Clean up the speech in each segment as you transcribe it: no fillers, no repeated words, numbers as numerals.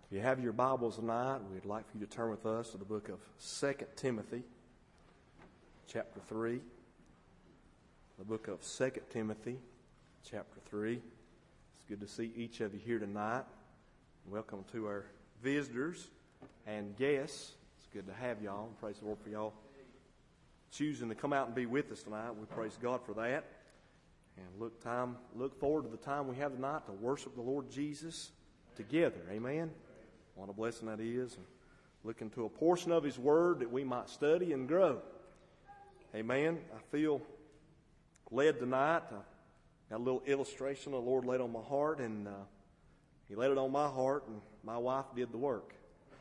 If you have your Bibles tonight, we'd like for you to turn with us to the book of 2 Timothy, chapter 3. The book of 2 Timothy, chapter 3. It's good to see each of you here tonight. Welcome to our visitors and guests. It's good to have y'all. Praise the Lord for y'all choosing to come out and be with us tonight. We praise God for that. And look forward to the time we have tonight to worship the Lord Jesus together. Amen. What a blessing that is. And look into a portion of His Word that we might study and grow. Amen. I feel led tonight. I got a little illustration the Lord laid on my heart, and He laid it on my heart, and my wife did the work.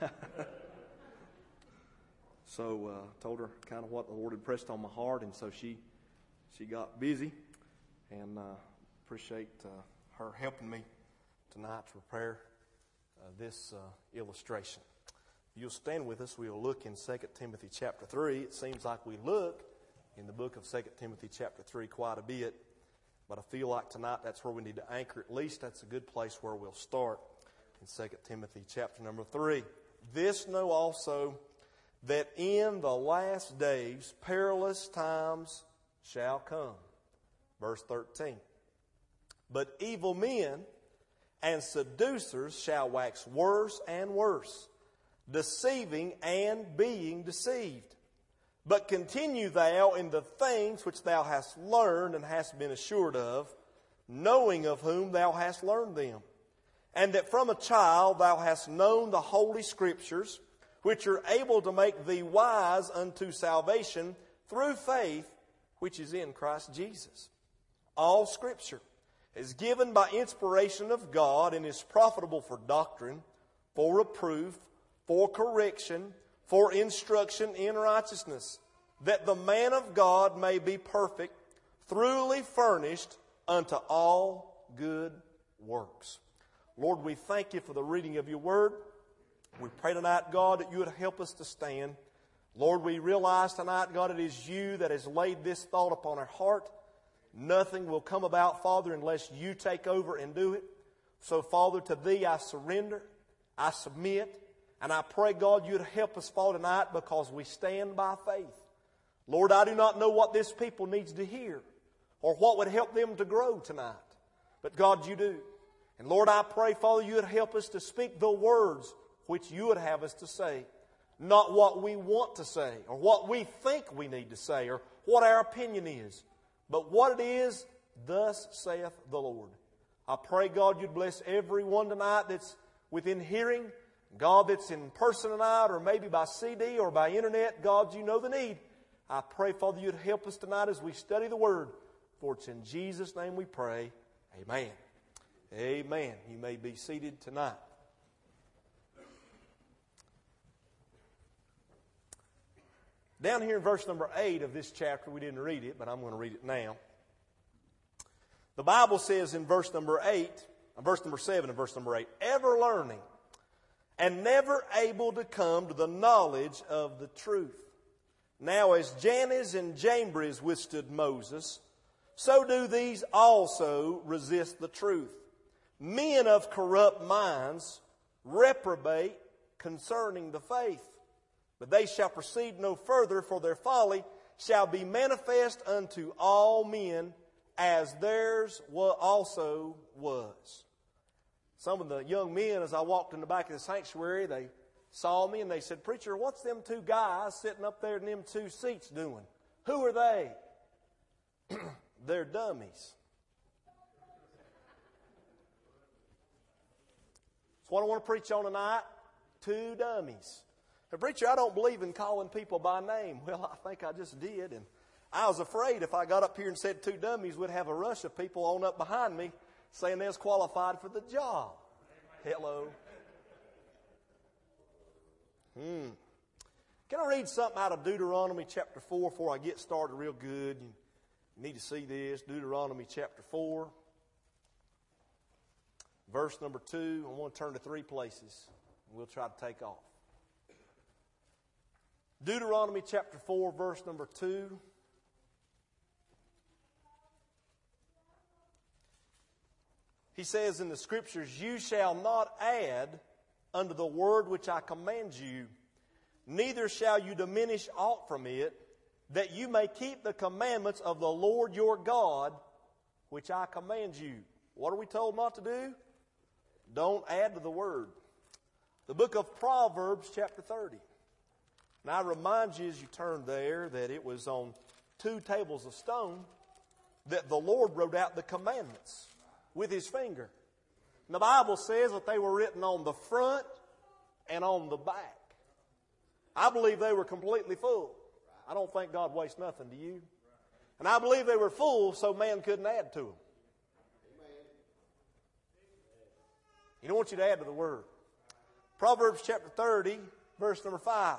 So I told her kind of what the Lord had pressed on my heart, and so she got busy, and appreciate her helping me tonight to prepare this illustration. If you'll stand with us, we'll look in 2 Timothy chapter 3. It seems like we look in the book of 2 Timothy chapter 3 quite a bit, but I feel like tonight that's where we need to anchor. At least that's a good place where we'll start in 2 Timothy chapter number 3. This know also that in the last days perilous times shall come. Verse 13. But evil men and seducers shall wax worse and worse, deceiving and being deceived. But continue thou in the things which thou hast learned and hast been assured of, knowing of whom thou hast learned them, and that from a child thou hast known the holy Scriptures, which are able to make thee wise unto salvation through faith which is in Christ Jesus. All Scripture is given by inspiration of God and is profitable for doctrine, for reproof, for correction, for instruction in righteousness, that the man of God may be perfect, thoroughly furnished unto all good works. Lord, we thank You for the reading of Your word. We pray tonight, God, that You would help us to stand. Lord, we realize tonight, God, it is You that has laid this thought upon our heart. Nothing will come about, Father, unless You take over and do it. So, Father, to Thee I surrender, I submit, and I pray, God, You'd help us, Father, tonight because we stand by faith. Lord, I do not know what this people needs to hear or what would help them to grow tonight. But, God, You do. And, Lord, I pray, Father, You'd help us to speak the words which You would have us to say, not what we want to say or what we think we need to say or what our opinion is, but what it is, thus saith the Lord. I pray, God, You'd bless everyone tonight that's within hearing, God, that's in person tonight or maybe by CD or by internet. God, You know the need. I pray, Father, You'd help us tonight as we study the Word. For it's in Jesus' name we pray. Amen. Amen. You may be seated tonight. Down here in verse number 8 of this chapter, we didn't read it, but I'm going to read it now. The Bible says in verse number 7 and verse number 8, ever learning and never able to come to the knowledge of the truth. Now as Jannes and Jambres withstood Moses, so do these also resist the truth. Men of corrupt minds reprobate concerning the faith. But they shall proceed no further, for their folly shall be manifest unto all men, as theirs also was. Some of the young men, as I walked in the back of the sanctuary, they saw me and they said, "Preacher, what's them two guys sitting up there in them two seats doing? Who are they?" They're dummies. That's what I want to preach on tonight. Two dummies. But preacher, I don't believe in calling people by name. Well, I think I just did. And I was afraid if I got up here and said two dummies, we'd have a rush of people on up behind me saying they was qualified for the job. Hello. Can I read something out of Deuteronomy chapter 4 before I get started real good? You need to see this. Deuteronomy chapter 4. Verse number 2. I want to turn to 3 places. We'll try to take off. Deuteronomy chapter 4, verse number 2. He says in the Scriptures, "You shall not add unto the word which I command you, neither shall you diminish aught from it, that you may keep the commandments of the Lord your God, which I command you. What are we told not to do? Don't add to the word. The book of Proverbs, chapter 30. Now I remind you as you turn there that it was on 2 tables of stone that the Lord wrote out the commandments with His finger. And the Bible says that they were written on the front and on the back. I believe they were completely full. I don't think God wastes nothing, do you? And I believe they were full so man couldn't add to them. You don't want you to add to the word. Proverbs chapter 30, verse number 5.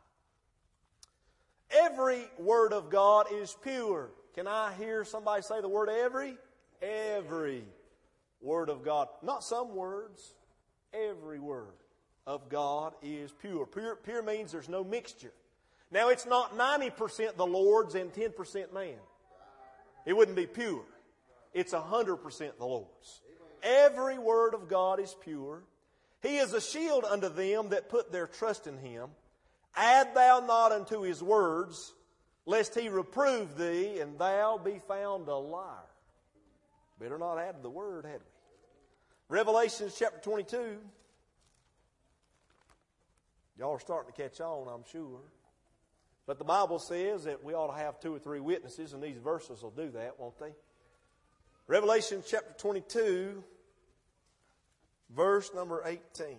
Every word of God is pure. Can I hear somebody say the word every? Every word of God. Not some words. Every word of God is pure. Pure means there's no mixture. Now it's not 90% the Lord's and 10% man. It wouldn't be pure. It's 100% the Lord's. Every word of God is pure. He is a shield unto them that put their trust in Him. Add thou not unto His words, lest He reprove thee, and thou be found a liar. Better not add to the word, had we? Revelation chapter 22. Y'all are starting to catch on, I'm sure. But the Bible says that we ought to have 2 or 3 witnesses, and these verses will do that, won't they? Revelation chapter 22, verse number 18.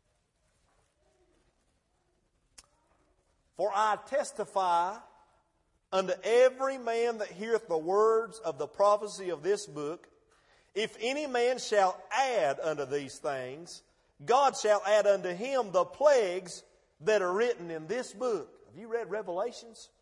For I testify unto every man that heareth the words of the prophecy of this book, if any man shall add unto these things, God shall add unto him the plagues that are written in this book. Have you read Revelations?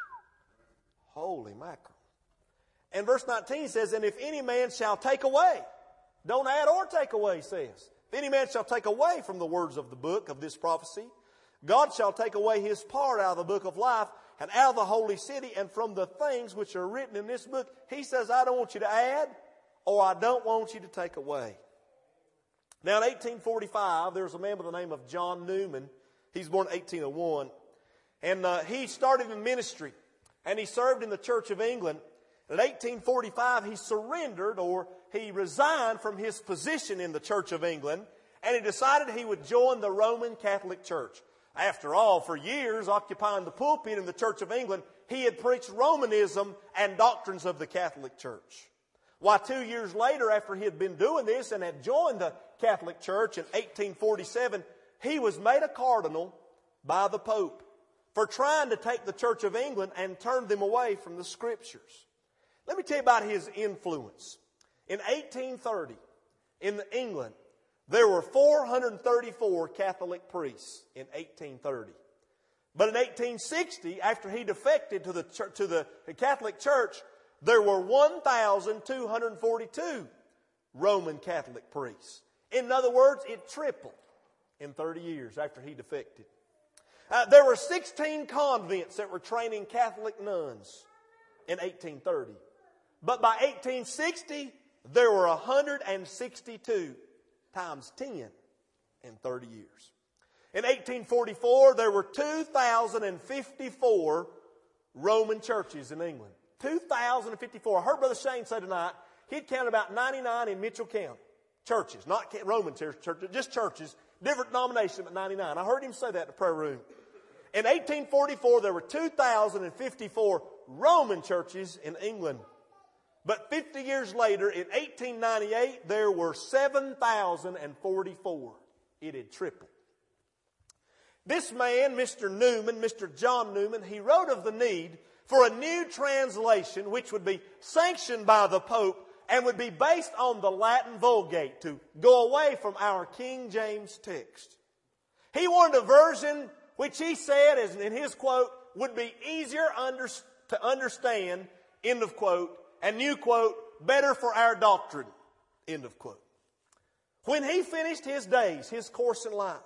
Holy mackerel. And verse 19 says, and if any man shall take away, don't add or take away, he says. If any man shall take away from the words of the book of this prophecy, God shall take away his part out of the book of life and out of the holy city and from the things which are written in this book. He says, I don't want you to add or I don't want you to take away. Now in 1845, there was a man by the name of John Newman. He's born in 1801. And he started in ministry and he served in the Church of England. In 1845, he surrendered or he resigned from his position in the Church of England and he decided he would join the Roman Catholic Church. After all, for years occupying the pulpit in the Church of England, he had preached Romanism and doctrines of the Catholic Church. Why, 2 years later, after he had been doing this and had joined the Catholic Church in 1847, he was made a cardinal by the Pope for trying to take the Church of England and turn them away from the Scriptures. Let me tell you about his influence. In 1830, in England, there were 434 Catholic priests in 1830. But in 1860, after he defected to the Catholic Church, there were 1,242 Roman Catholic priests. In other words, it tripled in 30 years after he defected. There were 16 convents that were training Catholic nuns in 1830. But by 1860, there were 162 times 10 in 30 years. In 1844, there were 2,054 Roman churches in England. 2,054. I heard Brother Shane say tonight, he'd count about 99 in Mitchell County. Churches, not Roman churches, just churches, different denominations, but 99. I heard him say that in the prayer room. In 1844, there were 2,054 Roman churches in England. But 50 years later, in 1898, there were 7,044. It had tripled. This man, Mr. Newman, Mr. John Newman, he wrote of the need for a new translation which would be sanctioned by the Pope and would be based on the Latin Vulgate to go away from our King James text. He wanted a version which he said, as in his quote, would be easier to understand, end of quote, and new quote, better for our doctrine, end of quote. When he finished his days, his course in life,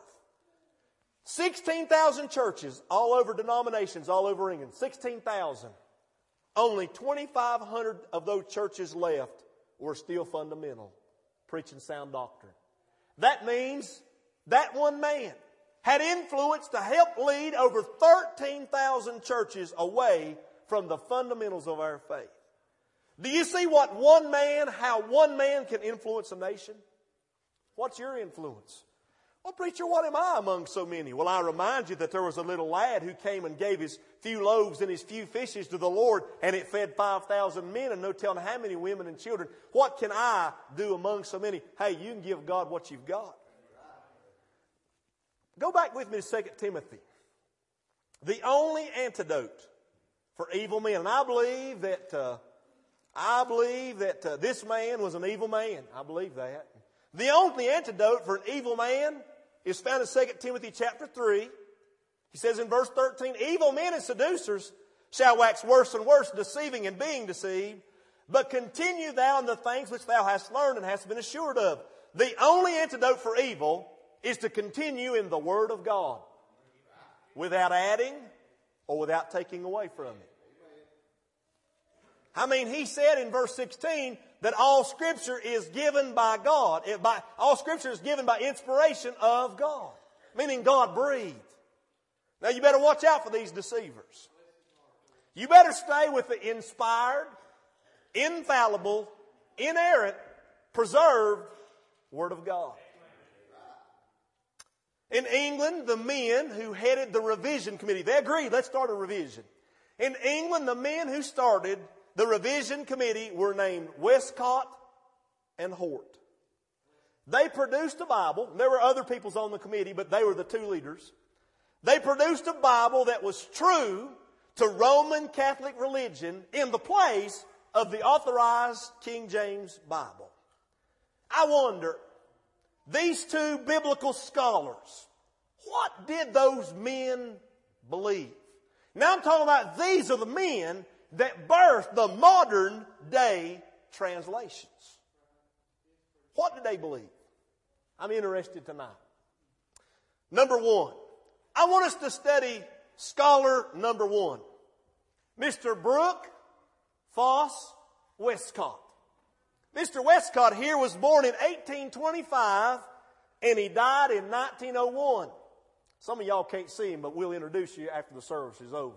16,000 churches all over denominations all over England, 16,000. Only 2,500 of those churches left were still fundamental, preaching sound doctrine. That means that one man, had influence to help lead over 13,000 churches away from the fundamentals of our faith. Do you see how one man can influence a nation? What's your influence? Well, preacher, what am I among so many? Well, I remind you that there was a little lad who came and gave his few loaves and his few fishes to the Lord, and it fed 5,000 men and no telling how many women and children. What can I do among so many? Hey, you can give God what you've got. Go back with me to 2 Timothy. The only antidote for evil men. And I believe that this man was an evil man. I believe that. The only antidote for an evil man is found in 2 Timothy chapter 3. He says in verse 13, evil men and seducers shall wax worse and worse, deceiving and being deceived. But continue thou in the things which thou hast learned and hast been assured of. The only antidote for evil is to continue in the Word of God without adding or without taking away from it. I mean, he said in verse 16 that all Scripture is given by God. All Scripture is given by inspiration of God, meaning God breathed. Now you better watch out for these deceivers. You better stay with the inspired, infallible, inerrant, preserved Word of God. In England, the men who headed the revision committee, they agreed, let's start a revision. In England, the men who started the revision committee were named Westcott and Hort. They produced a Bible. There were other peoples on the committee, but they were the two leaders. They produced a Bible that was true to Roman Catholic religion in the place of the authorized King James Bible. I wonder, these two biblical scholars, what did those men believe? Now I'm talking about these are the men that birthed the modern day translations. What did they believe? I'm interested tonight. Number one, I want us to study scholar number one, Mr. Brooke Foss Westcott. Mr. Westcott here was born in 1825 and he died in 1901. Some of y'all can't see him, but we'll introduce you after the service is over.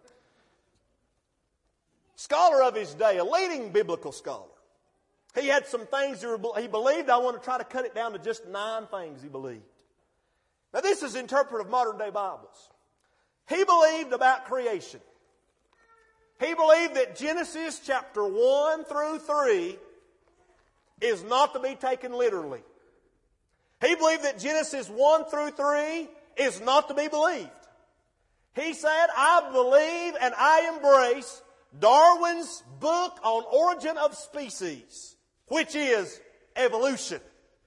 Scholar of his day, a leading biblical scholar. He had some things he believed. I want to try to cut it down to just 9 things he believed. Now this is interpretive of modern day Bibles. He believed about creation. He believed that Genesis chapter 1 through 3 is not to be taken literally. He believed that Genesis 1 through 3 is not to be believed. He said, I believe and I embrace Darwin's book on origin of species, which is evolution.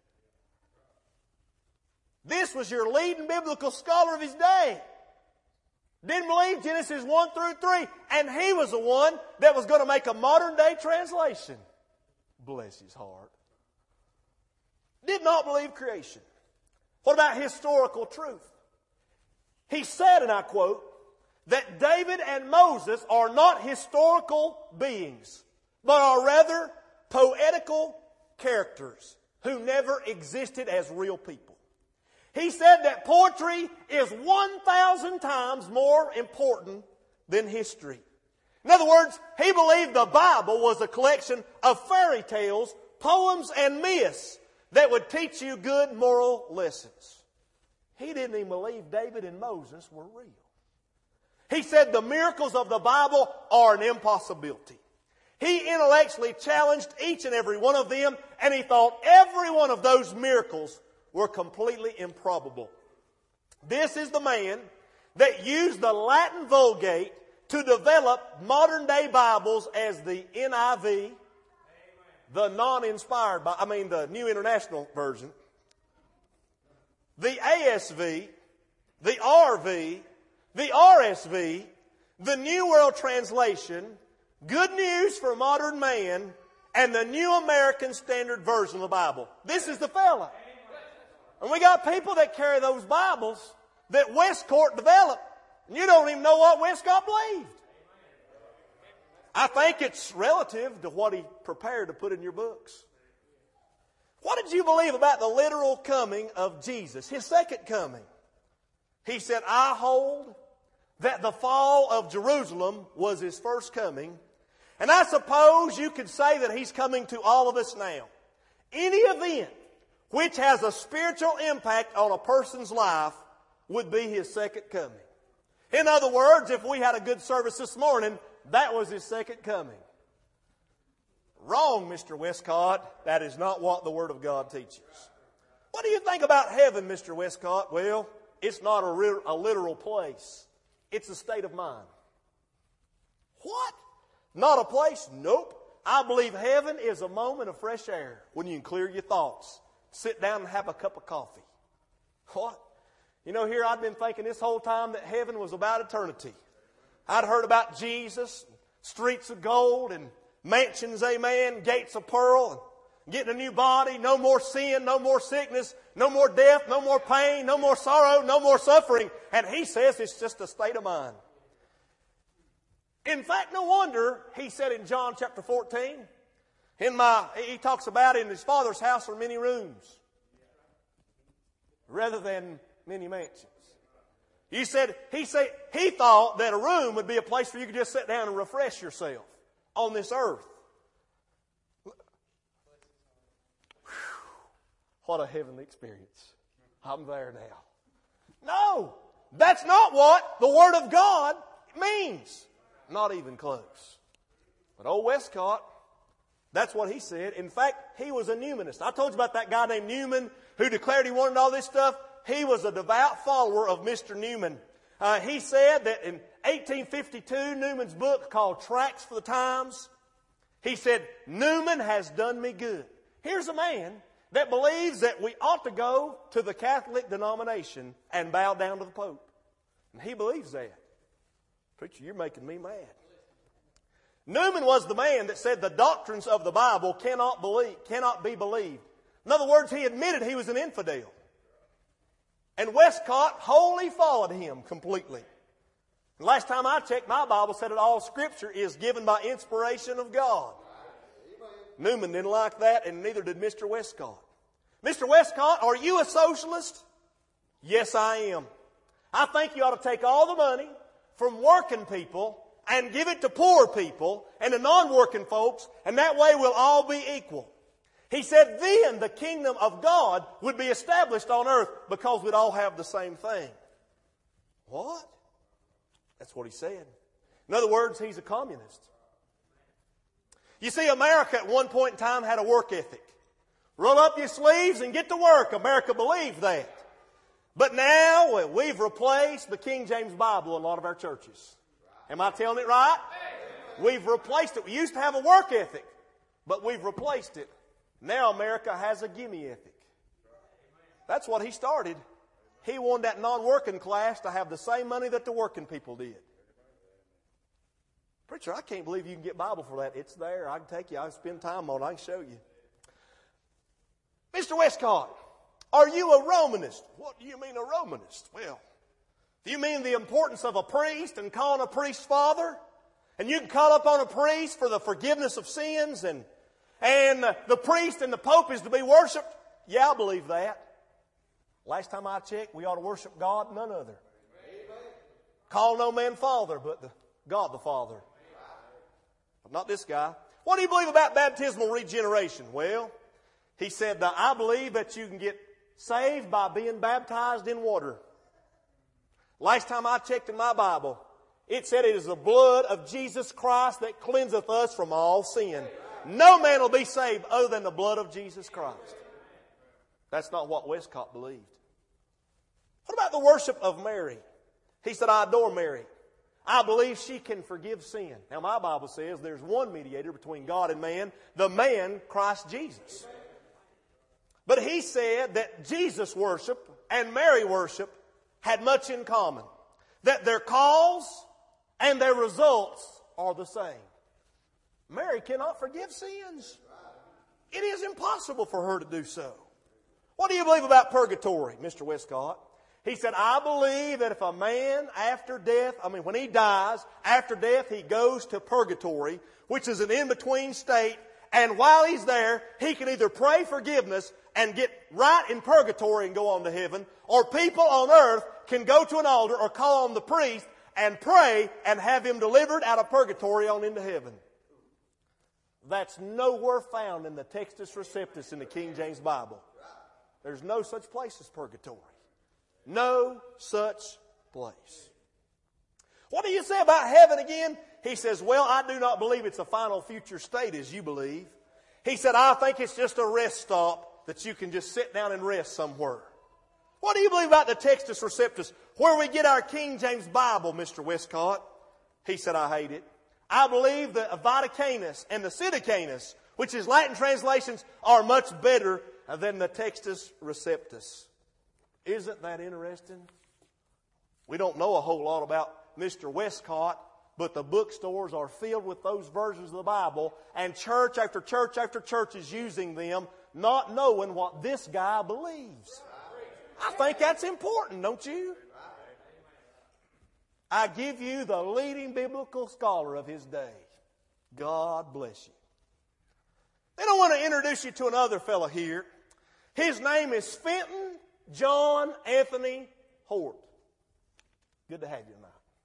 This was your leading biblical scholar of his day. Didn't believe Genesis 1 through 3, and he was the one that was going to make a modern day translation. Bless his heart. Did not believe creation. What about historical truth? He said, and I quote, that David and Moses are not historical beings, but are rather poetical characters who never existed as real people. He said that poetry is 1,000 times more important than history. In other words, he believed the Bible was a collection of fairy tales, poems, and myths that would teach you good moral lessons. He didn't even believe David and Moses were real. He said the miracles of the Bible are an impossibility. He intellectually challenged each and every one of them, and he thought every one of those miracles were completely improbable. This is the man that used the Latin Vulgate to develop modern day Bibles as the NIV, the non-inspired, the New International Version, the ASV, the RV, the RSV, the New World Translation, Good News for Modern Man, and the New American Standard Version of the Bible. This is the fella. And we got people that carry those Bibles that Westcott developed, and you don't even know what Westcott believed. I think it's relative to what he prepared to put in your books. What did you believe about the literal coming of Jesus, His second coming? He said, I hold that the fall of Jerusalem was His first coming. And I suppose you could say that He's coming to all of us now. Any event which has a spiritual impact on a person's life would be His second coming. In other words, if we had a good service this morning, that was His second coming. Wrong, Mr. Westcott. That is not what the Word of God teaches. What do you think about heaven, Mr. Westcott? Well, it's not a literal place. It's a state of mind. What? Not a place? Nope. I believe heaven is a moment of fresh air when you can clear your thoughts. Sit down and have a cup of coffee. What? You know, here I'd been thinking this whole time that heaven was about eternity. I'd heard about Jesus, streets of gold and mansions, amen, gates of pearl, and getting a new body, no more sin, no more sickness, no more death, no more pain, no more sorrow, no more suffering. And He says it's just a state of mind. In fact, no wonder He said in John chapter 14, He talks about in His Father's house are many rooms rather than many mansions. He thought that a room would be a place where you could just sit down and refresh yourself on this earth. What a heavenly experience. I'm there now. No, that's not what the Word of God means. Not even close. But old Westcott, that's what he said. In fact, he was a Newmanist. I told you about that guy named Newman who declared he wanted all this stuff. He was a devout follower of Mr. Newman. He said that in 1852, Newman's book called Tracts for the Times, he said, Newman has done me good. Here's a man that believes that we ought to go to the Catholic denomination and bow down to the Pope. And he believes that. Preacher, you're making me mad. Newman was the man that said the doctrines of the Bible cannot be believed. In other words, he admitted he was an infidel. And Westcott wholly followed him completely. And last time I checked, my Bible said that all Scripture is given by inspiration of God. Newman didn't like that, and neither did Mr. Westcott. Mr. Westcott, are you a socialist? Yes, I am. I think you ought to take all the money from working people and give it to poor people and to non-working folks, and that way we'll all be equal. He said then the kingdom of God would be established on earth because we'd all have the same thing. What? That's what he said. In other words, he's a communist. You see, America at one point in time had a work ethic. Roll up your sleeves and get to work. America believed that. But now we've replaced the King James Bible in a lot of our churches. Am I telling it right? We've replaced it. We used to have a work ethic, but we've replaced it. Now America has a gimme ethic. That's what he started. He wanted that non-working class to have the same money that the working people did. Preacher, I can't believe you can get Bible for that. It's there. I can take you. I can spend time on it. I can show you. Mr. Westcott, are you a Romanist? What do you mean a Romanist? Well, do you mean the importance of a priest and calling a priest father? And you can call upon a priest for the forgiveness of sins and the priest and the Pope is to be worshipped? Yeah, I believe that. Last time I checked, we ought to worship God, none other. Call no man father, but God the Father. But not this guy. What do you believe about baptismal regeneration? Well, he said, I believe that you can get saved by being baptized in water. Last time I checked in my Bible, it said it is the blood of Jesus Christ that cleanseth us from all sin. No man will be saved other than the blood of Jesus Christ. That's not what Westcott believed. What about the worship of Mary? He said, I adore Mary. I believe she can forgive sin. Now my Bible says there's one mediator between God and man, the man Christ Jesus. But he said that Jesus worship and Mary worship had much in common. That their cause and their results are the same. Mary cannot forgive sins. It is impossible for her to do so. What do you believe about purgatory, Mr. Westcott? He said, I believe that if a man after death, when he dies, after death he goes to purgatory, which is an in-between state, And while he's there, he can either pray forgiveness and get right in purgatory and go on to heaven, or people on earth can go to an altar or call on the priest and pray and have him delivered out of purgatory on into heaven. That's nowhere found in the Textus Receptus in the King James Bible. There's no such place as purgatory. No such place. What do you say about heaven again? He says, well, I do not believe it's a final future state as you believe. He said, I think it's just a rest stop that you can just sit down and rest somewhere. What do you believe about the Textus Receptus, where we get our King James Bible, Mr. Westcott? He said, I hate it. I believe the Vaticanus and the Psittacanus, which is Latin translations, are much better than the Textus Receptus. Isn't that interesting? We don't know a whole lot about Mr. Westcott, but the bookstores are filled with those versions of the Bible, and church after church after church is using them, not knowing what this guy believes. I think that's important, don't you? I give you the leading biblical scholar of his day. God bless you. Then I want to introduce you to another fellow here. His name is Fenton John Anthony Hort. Good to have you tonight.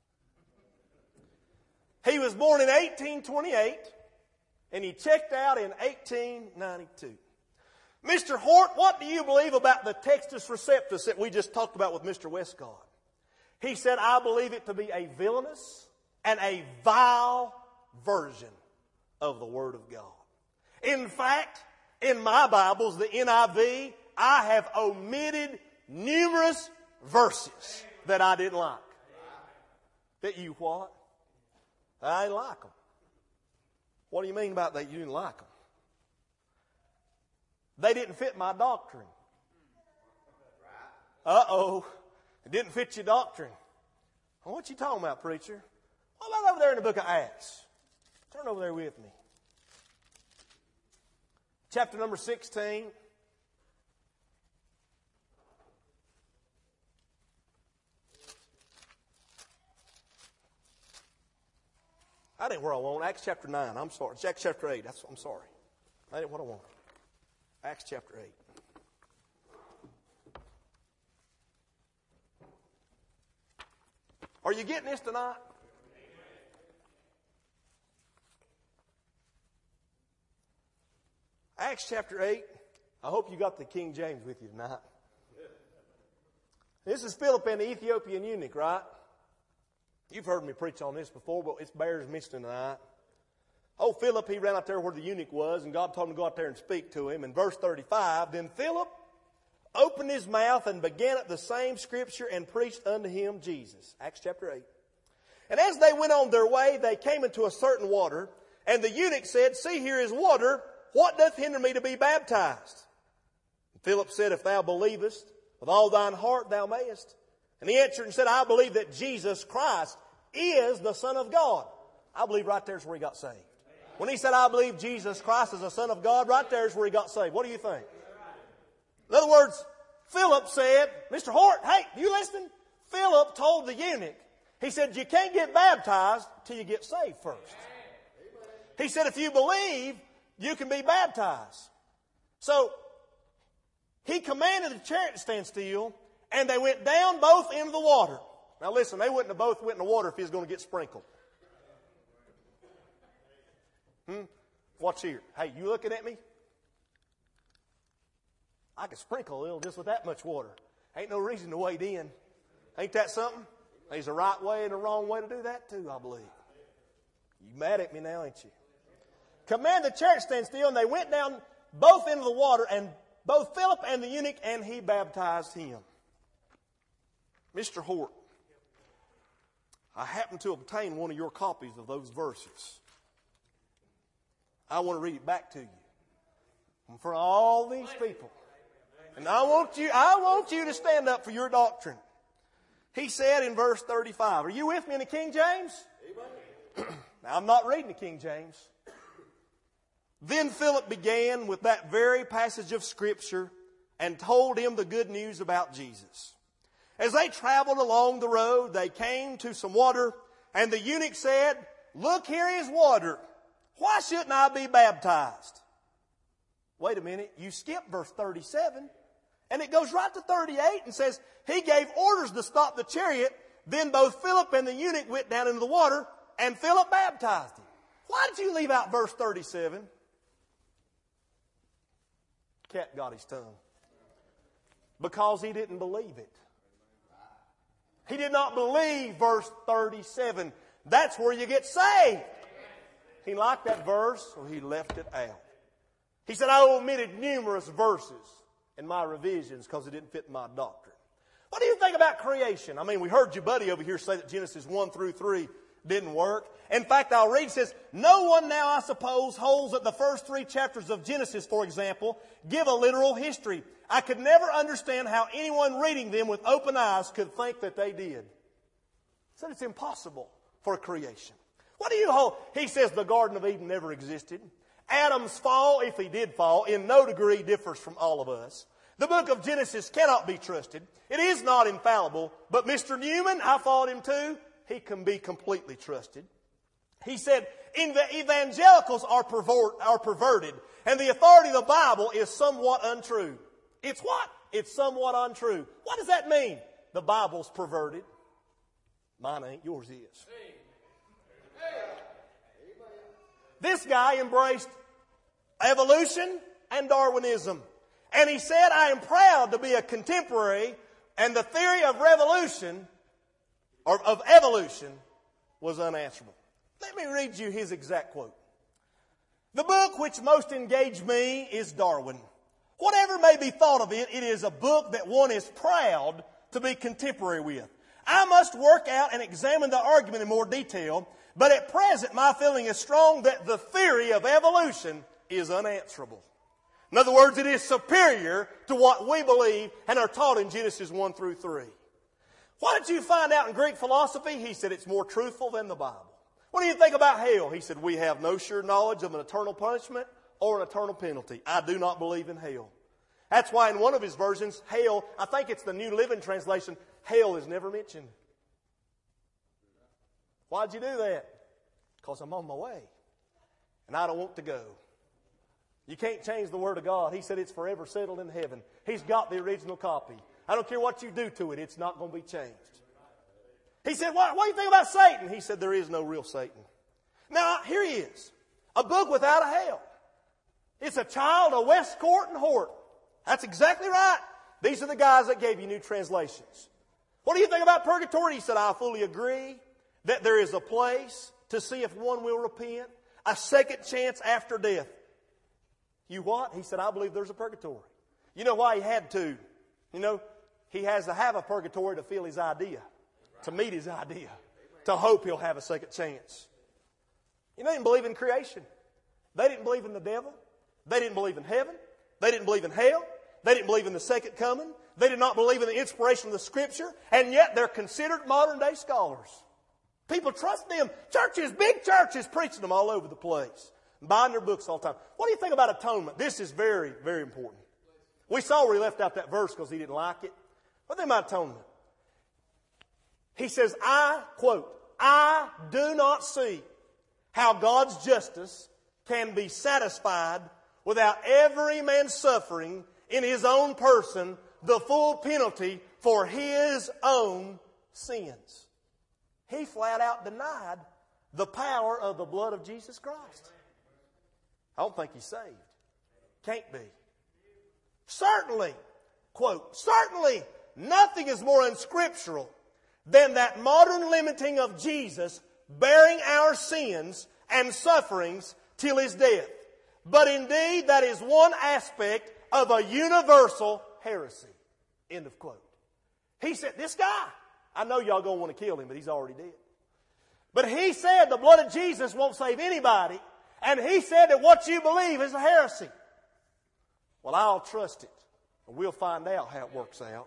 He was born in 1828, and he checked out in 1892. Mr. Hort, what do you believe about the Textus Receptus that we just talked about with Mr. Westcott? He said, I believe it to be a villainous and a vile version of the Word of God. In fact, in my Bibles, the NIV, I have omitted numerous verses that I didn't like. That you what? I didn't like them. What do you mean about that you didn't like them? They didn't fit my doctrine. Uh-oh. It didn't fit your doctrine. Well, what you talking about, preacher? What about over there in the book of Acts? Turn over there with me. Chapter number 16. I didn't where I want. Acts chapter 9. I'm sorry. It's Acts chapter 8. I'm sorry. I didn't what I want. Acts chapter 8. Are you getting this tonight? Acts chapter 8. I hope you got the King James with you tonight. This is Philip and the Ethiopian eunuch, right? You've heard me preach on this before, but it bears mentioning tonight. Oh, Philip, he ran out there where the eunuch was, and God told him to go out there and speak to him. In verse 35, then Philip opened his mouth and began at the same scripture and preached unto him Jesus. Acts chapter 8. And as they went on their way, they came into a certain water, and the eunuch said, see, here is water. What doth hinder me to be baptized? And Philip said, if thou believest with all thine heart, thou mayest. And he answered and said, I believe that Jesus Christ is the Son of God. I believe right there is where he got saved. When he said, I believe Jesus Christ is the Son of God, right there is where he got saved. What do you think? In other words, Philip said, Mr. Hort, hey, you listening? Philip told the eunuch, he said, you can't get baptized till you get saved first. He said, if you believe, you can be baptized. So, he commanded the chariot to stand still, and they went down both into the water. Now listen, they wouldn't have both went in the water if he was going to get sprinkled. Watch here. Hey, you looking at me? I could sprinkle a little just with that much water. Ain't no reason to wade in. Ain't that something? There's a right way and a wrong way to do that too, I believe. You mad at me now, ain't you? Command the chariot stand still, and they went down both into the water, and both Philip and the eunuch, and he baptized him. Mr. Hort, I happen to obtain one of your copies of those verses. I want to read it back to you. And for all these people. And I want you to stand up for your doctrine. He said in verse 35, are you with me in the King James? Now I'm not reading the King James. Then Philip began with that very passage of Scripture and told him the good news about Jesus. As they traveled along the road, they came to some water, and the eunuch said, look, here is water. why shouldn't I be baptized? Wait a minute, you skip verse 37, and it goes right to 38 and says, he gave orders to stop the chariot. Then both Philip and the eunuch went down into the water, and Philip baptized him. Why did you leave out verse 37? Cat got his tongue. Because he didn't believe it. He did not believe verse 37. That's where you get saved. He liked that verse, so he left it out. He said, I omitted numerous verses in my revisions because it didn't fit my doctrine. What do you think about creation? I mean, we heard your buddy over here say that Genesis 1 through 3 didn't work. In fact, I'll read, it says, no one now, I suppose, holds that the first 3 chapters of Genesis, for example, give a literal history. I could never understand how anyone reading them with open eyes could think that they did. He said it's impossible for creation. What do you hold? He says the Garden of Eden never existed. Adam's fall, if he did fall, in no degree differs from all of us. The book of Genesis cannot be trusted. It is not infallible. But Mr. Newman, I followed him too, he can be completely trusted. He said, the evangelicals are perverted, and the authority of the Bible is somewhat untrue. It's what? It's somewhat untrue. What does that mean? The Bible's perverted. Mine ain't, yours is. This guy embraced evolution and Darwinism. And he said, I am proud to be a contemporary, and the theory of revolution, or of evolution, was unanswerable. Let me read you his exact quote. The book which most engaged me is Darwin. Whatever may be thought of it, it is a book that one is proud to be contemporary with. I must work out and examine the argument in more detail, but at present my feeling is strong that the theory of evolution is unanswerable. In other words, it is superior to what we believe and are taught in Genesis 1 through 3. What did you find out in Greek philosophy? He said it's more truthful than the Bible. What do you think about hell? He said we have no sure knowledge of an eternal punishment or an eternal penalty. I do not believe in hell. That's why in one of his versions, hell, I think it's the New Living Translation, hell is never mentioned. Why'd you do that? Because I'm on my way. And I don't want to go. You can't change the Word of God. He said it's forever settled in heaven. He's got the original copy. I don't care what you do to it. It's not going to be changed. He said, what do you think about Satan? He said, there is no real Satan. Now, here he is. A book without a hell. It's a child of Westcott and Hort. That's exactly right. These are the guys that gave you new translations. What do you think about purgatory? He said, I fully agree that there is a place to see if one will repent. A second chance after death. You what? He said, I believe there's a purgatory. You know why he had to? You know, he has to have a purgatory to feel his idea. To meet his idea. To hope he'll have a second chance. You know, they didn't believe in creation. They didn't believe in the devil. They didn't believe in heaven. They didn't believe in hell. They didn't believe in the second coming. They did not believe in the inspiration of the Scripture. And yet they're considered modern day scholars. People trust them. Churches, big churches, preaching them all over the place. Buying their books all the time. What do you think about atonement? This is very, very important. We saw where he left out that verse because he didn't like it. What do you think about atonement? He says, I, quote, I do not see how God's justice can be satisfied without every man suffering in his own person the full penalty for his own sins. He flat out denied the power of the blood of Jesus Christ. I don't think he's saved. Can't be. Certainly, quote, certainly nothing is more unscriptural than that modern limiting of Jesus bearing our sins and sufferings till his death. But indeed, that is one aspect of a universal heresy. End of quote. He said, this guy, I know y'all going to want to kill him, but he's already dead. But he said the blood of Jesus won't save anybody. And he said that what you believe is a heresy. Well, I'll trust it. And we'll find out how it works out.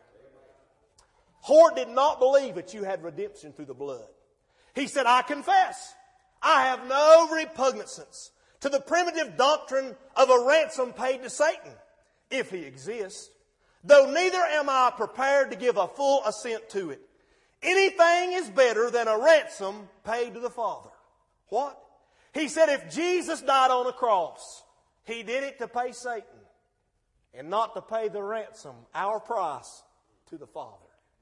Hort did not believe that you had redemption through the blood. He said, I confess, I have no repugnance to the primitive doctrine of a ransom paid to Satan, if he exists, though neither am I prepared to give a full assent to it. Anything is better than a ransom paid to the Father. What? He said if Jesus died on a cross, He did it to pay Satan and not to pay the ransom, our price, to the Father.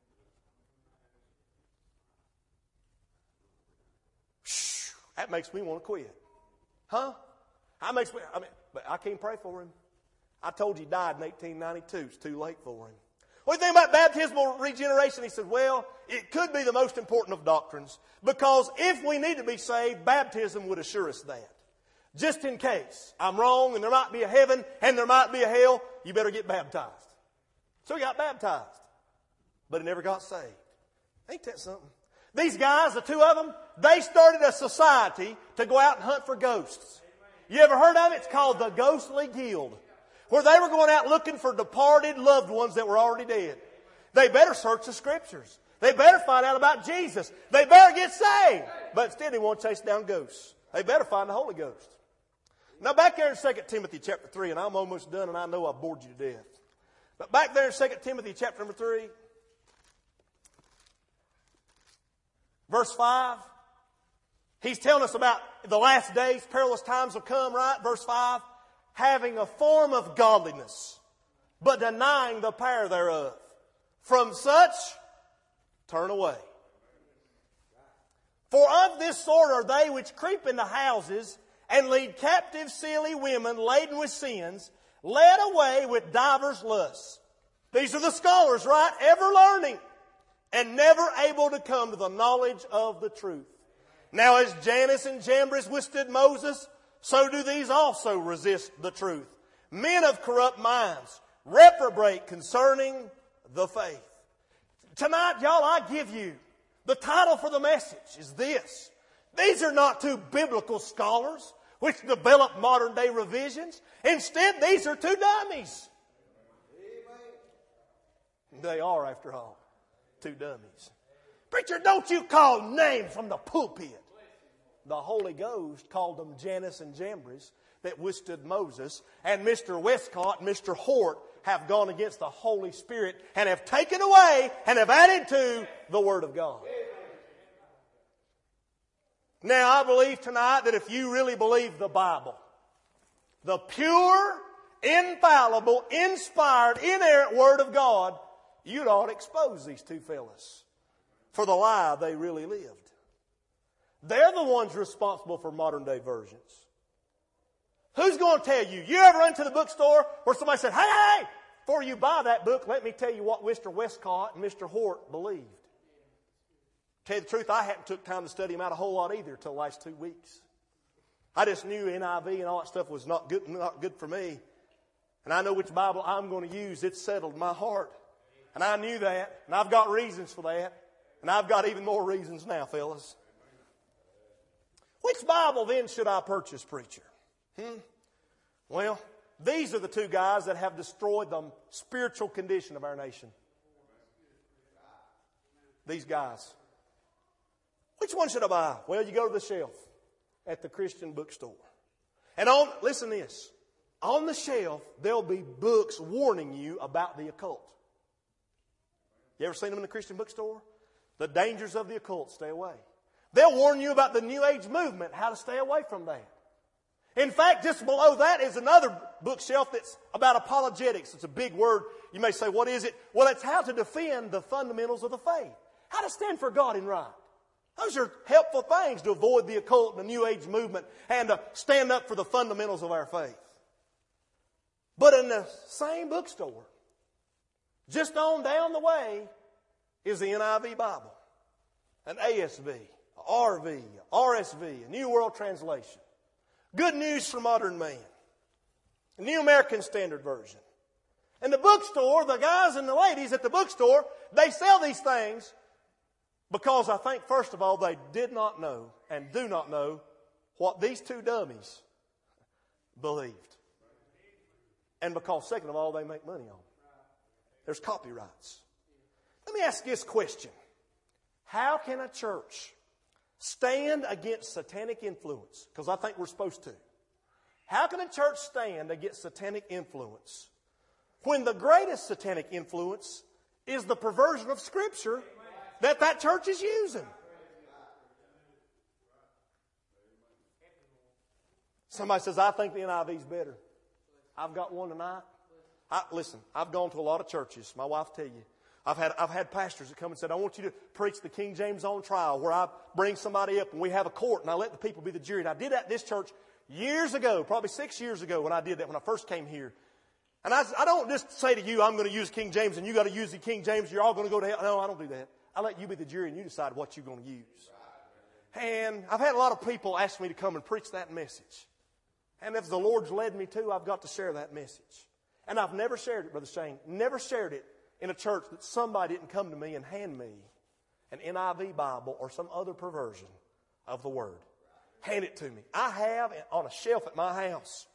That makes me want to quit. Huh? But I can't pray for him. I told you he died in 1892. It's too late for him. What do you think about baptismal regeneration? He said, well, it could be the most important of doctrines because if we need to be saved, baptism would assure us that. Just in case I'm wrong and there might be a heaven and there might be a hell, you better get baptized. So he got baptized, but he never got saved. Ain't that something? These guys, the two of them, they started a society to go out and hunt for ghosts. You ever heard of it? It's called the Ghostly Guild, where they were going out looking for departed loved ones that were already dead. They better search the Scriptures. They better find out about Jesus. They better get saved. But instead they want to chase down ghosts. They better find the Holy Ghost. Now back there in 2 Timothy chapter 3, and I'm almost done and I know I've bored you to death. But back there in 2 Timothy chapter number 3, verse 5, he's telling us about the last days, perilous times will come, right? Verse 5, having a form of godliness, but denying the power thereof. From such, turn away. For of this sort are they which creep into houses and lead captive silly women laden with sins, led away with divers lusts. These are the scholars, right? Ever learning and never able to come to the knowledge of the truth. Now as Jannes and Jambres withstood Moses, so do these also resist the truth. Men of corrupt minds, reprobate concerning the faith. Tonight, y'all, I give you the title for the message is this. These are not two biblical scholars which develop modern day revisions. Instead, these are two dummies. They are, after all, two dummies. Preacher, don't you call names from the pulpit. The Holy Ghost called them Jannes and Jambres that withstood Moses. And Mr. Westcott and Mr. Hort have gone against the Holy Spirit and have taken away and have added to the Word of God. Now, I believe tonight that if you really believe the Bible, the pure, infallible, inspired, inerrant Word of God, you'd ought to expose these two fellas for the lie they really lived. They're the ones responsible for modern day versions. Who's going to tell you? You ever run to the bookstore where somebody said, hey, before you buy that book, let me tell you what Mr. Westcott and Mr. Hort believed. Tell you the truth, I hadn't took time to study them out a whole lot either until the last 2 weeks. I just knew NIV and all that stuff was not good for me. And I know which Bible I'm going to use. It's settled in my heart. And I knew that. And I've got reasons for that. And I've got even more reasons now, fellas. Which Bible then should I purchase, preacher? Well, these are the two guys that have destroyed the spiritual condition of our nation. These guys. Which one should I buy? Well, you go to the shelf at the Christian bookstore. And listen to this. On the shelf, there'll be books warning you about the occult. You ever seen them in the Christian bookstore? The dangers of the occult, stay away. They'll warn you about the New Age movement, how to stay away from that. In fact, just below that is another bookshelf that's about apologetics. It's a big word. You may say, what is it? Well, it's how to defend the fundamentals of the faith. How to stand for God and right. Those are helpful things to avoid the occult and the New Age movement and to stand up for the fundamentals of our faith. But in the same bookstore, just on down the way, is the NIV Bible, an ASV, RV, RSV, a New World Translation. Good News for Modern Man, a New American Standard Version. And the bookstore, the guys and the ladies at the bookstore, they sell these things because I think, first of all, they did not know and do not know what these two dummies believed. And because, second of all, they make money on it. There's copyrights. Let me ask you this question. How can a church stand against satanic influence? Because I think we're supposed to. How can a church stand against satanic influence when the greatest satanic influence is the perversion of Scripture that church is using? Somebody says, I think the NIV's better. I've got one tonight. Listen, I've gone to a lot of churches. My wife will tell you. I've had pastors that come and said, I want you to preach the King James on trial, where I bring somebody up and we have a court and I let the people be the jury. And I did that at this church years ago, probably 6 years ago when I did that, when I first came here. And I don't just say to you, I'm going to use King James and you got to use the King James. You're all going to go to hell. No, I don't do that. I let you be the jury and you decide what you're going to use. And I've had a lot of people ask me to come and preach that message. And if the Lord's led me to, I've got to share that message. And I've never shared it, Brother Shane, never shared it in a church that somebody didn't come to me and hand me an NIV Bible or some other perversion of the Word. Hand it to me. I have on a shelf at my house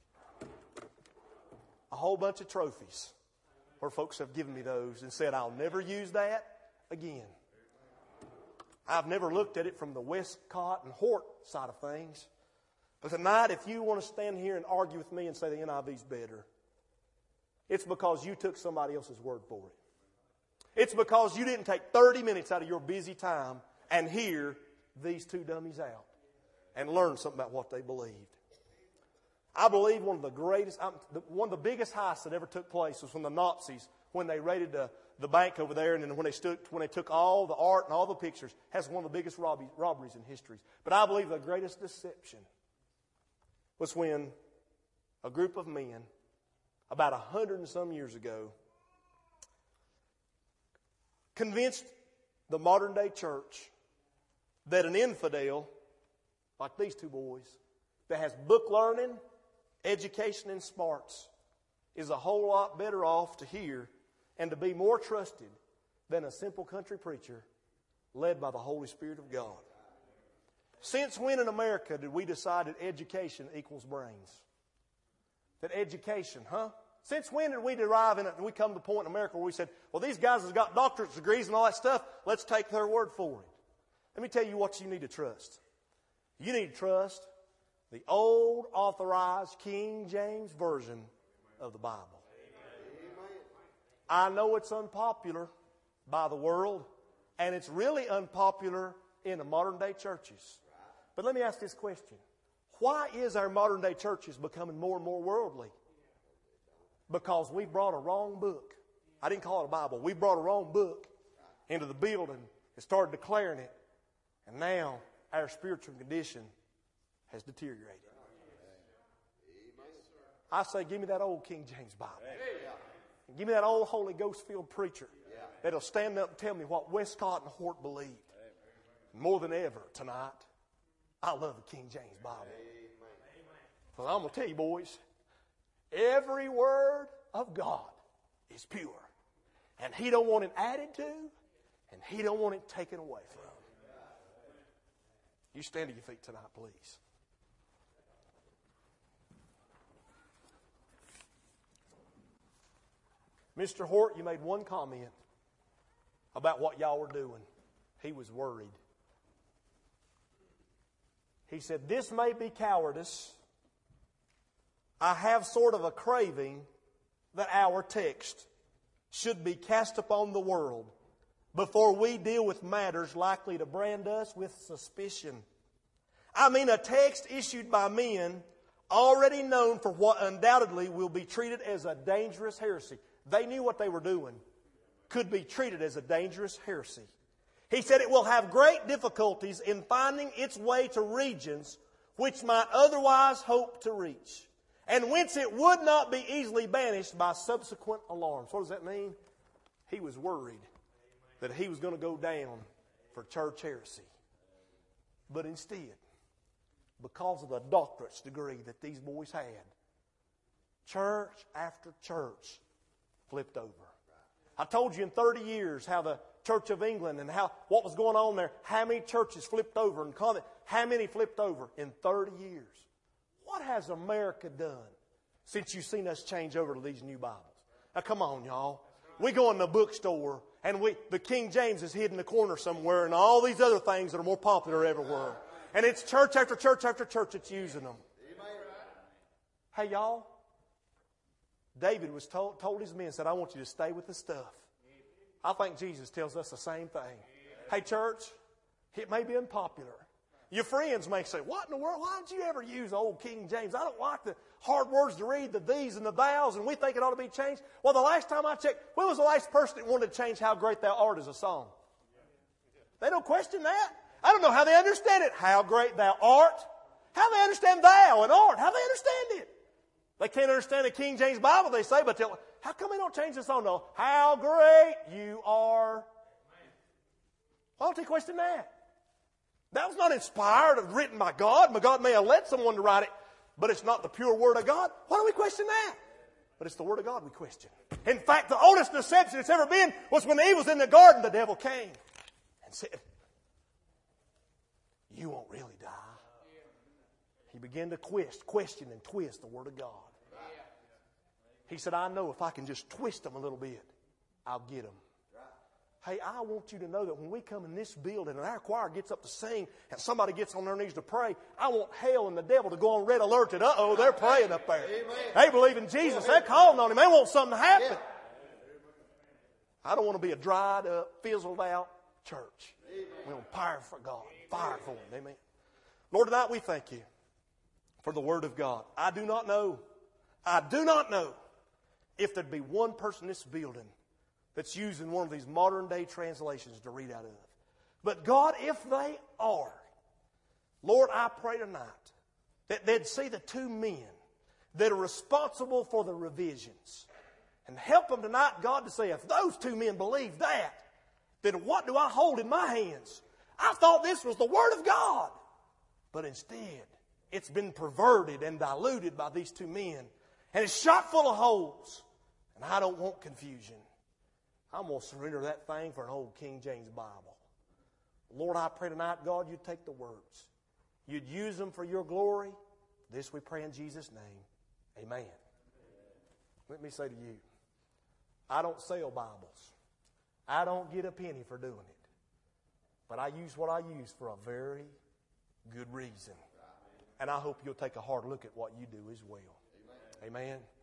a whole bunch of trophies where folks have given me those and said, I'll never use that again. I've never looked at it from the Westcott and Hort side of things. But tonight, if you want to stand here and argue with me and say the NIV's better, it's because you took somebody else's word for it. It's because you didn't take 30 minutes out of your busy time and hear these two dummies out and learn something about what they believed. I believe one of the biggest heists that ever took place was when the Nazis, when they raided the bank over there, and then when they took all the art and all the pictures, has one of the biggest robberies in history. But I believe the greatest deception was when a group of men, about 100 and some years ago, convinced the modern day church that an infidel, like these two boys, that has book learning, education, and smarts, is a whole lot better off to hear and to be more trusted than a simple country preacher led by the Holy Spirit of God. Since when in America did we decide that education equals brains? That education, Since when did we derive in it and we come to the point in America where we said, well, these guys have got doctorate degrees and all that stuff, let's take their word for it. Let me tell you what you need to trust. You need to trust the old authorized King James Version of the Bible. I know it's unpopular by the world, and it's really unpopular in the modern day churches. But let me ask this question. Why is our modern day churches becoming more and more worldly? Because we brought a wrong book. I didn't call it a Bible. We brought a wrong book into the building and started declaring it. And now our spiritual condition has deteriorated. I say, give me that old King James Bible. And give me that old Holy Ghost-filled preacher that'll stand up and tell me what Westcott and Hort believed. More than ever tonight, I love the King James Bible. Well, I'm going to tell you, boys, every word of God is pure. And He don't want it added to, and He don't want it taken away from. You stand to your feet tonight, please. Mr. Hort, you made one comment about what y'all were doing. He was worried. He said, this may be cowardice. I have sort of a craving that our text should be cast upon the world before we deal with matters likely to brand us with suspicion. I mean a text issued by men already known for what undoubtedly will be treated as a dangerous heresy. They knew what they were doing could be treated as a dangerous heresy. He said it will have great difficulties in finding its way to regions which might otherwise hope to reach, and whence it would not be easily banished by subsequent alarms. What does that mean? He was worried that he was going to go down for church heresy. But instead, because of the doctorate's degree that these boys had, church after church flipped over. I told you in 30 years how the Church of England and what was going on there, how many churches flipped over, and how many flipped over in 30 years. What has America done since you've seen us change over to these new Bibles? Now come on, y'all. We go in the bookstore and the King James is hidden in the corner somewhere, and all these other things that are more popular everywhere. And it's church after church after church that's using them. Hey, y'all. David was told his men, said, I want you to stay with the stuff. I think Jesus tells us the same thing. Hey, church, it may be unpopular, Your friends may say, what in the world? Why don't you ever use old King James? I don't like the hard words to read, the these and the thous, and we think it ought to be changed. Well, the last time I checked, when was the last person that wanted to change How Great Thou Art as a song? They don't question that. I don't know how they understand it. How great thou art. How they understand thou and art. How they understand it. They can't understand the King James Bible, they say, but how come they don't change the song? No, how great you are. Why don't they question that? That was not inspired or written by God. God may have led someone to write it, but it's not the pure Word of God. Why do we question that? But it's the Word of God we question. In fact, the oldest deception it's ever been was when Eve was in the garden, the devil came and said, you won't really die. He began to question and twist the Word of God. He said, I know if I can just twist them a little bit, I'll get them. Hey, I want you to know that when we come in this building and our choir gets up to sing and somebody gets on their knees to pray, I want hell and the devil to go on red alert that, uh-oh, they're praying up there. Amen. They believe in Jesus. They're calling on Him. They want something to happen. I don't want to be a dried up, fizzled out church. We want fire for God. Fire for Him. Amen. Lord, tonight we thank You for the Word of God. I do not know if there'd be one person in this building that's using one of these modern day translations to read out of. But God, if they are, Lord, I pray tonight that they'd see the two men that are responsible for the revisions and help them tonight, God, to say, if those two men believe that, then what do I hold in my hands? I thought this was the Word of God. But instead, it's been perverted and diluted by these two men. And it's shot full of holes. And I don't want confusion. I'm going to surrender that thing for an old King James Bible. Lord, I pray tonight, God, You'd take the words. You'd use them for Your glory. This we pray in Jesus' name. Amen. Let me say to you, I don't sell Bibles. I don't get a penny for doing it. But I use what I use for a very good reason. And I hope you'll take a hard look at what you do as well. Amen.